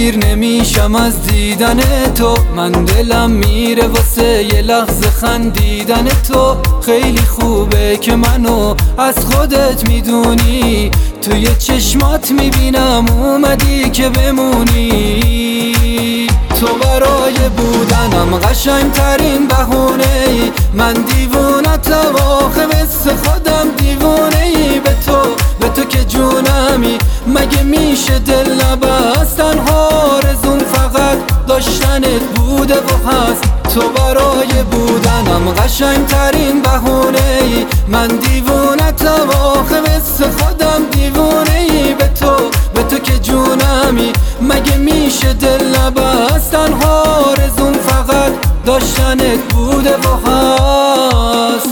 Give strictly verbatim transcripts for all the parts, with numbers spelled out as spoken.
سیر نمیشم از دیدن تو، من دلم میره واسه یه لحظه خندیدن تو. خیلی خوبه که منو از خودت میدونی، توی چشمات میبینم اومدی که بمونی. تو برای بودنم قشنگ ترین بهونه ای، من دیوونتم آخه مثل خودم دیوونه ای. به تو به تو که جونمی، مگه میشه دل نبست؟ تنها آرزوم فقط داشتنت بوده و هست. تو برای بودنم قشنگ ترین بهونه ای، من دیوونتم آخه مثل خودم دیوونه ای. به تو به تو که جونمی، مگه میشه دل نبست؟ تنها آرزوم فقط داشتنت بوده و هست.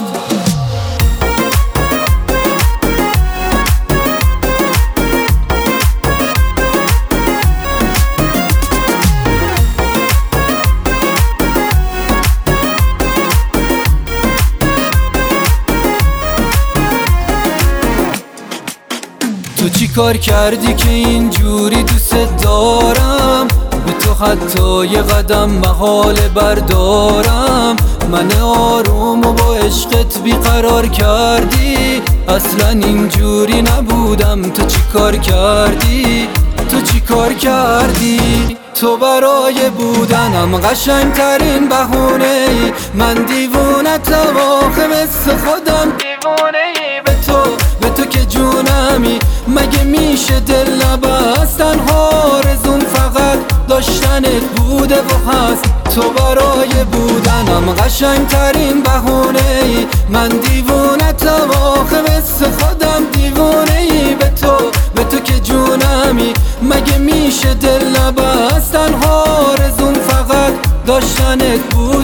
تو چی کار کردی که اینجوری دوست دارم؟ به تو حتی یه قدم محال بردارم. من آروم و با عشقت بیقرار کردی، اصلا اینجوری نبودم. تو چی کار کردی؟ تو چی کار کردی؟ تو برای بودنم قشنگ ترین بهونه ای، من دیوونتم آخه مثل خودم دیوونه ای. به تو به تو که جونمی، مگه میشه دل نبست؟ تنها آرزوم فقط داشتنت بوده و هست. تو برای بودنم قشنگ ترین بهونه ای، من دیوونتم آخه مثل خودم دیوونه ای. به تو به تو که جونمی، مگه میشه دل نبست؟ تنها آرزوم فقط داشتنت بوده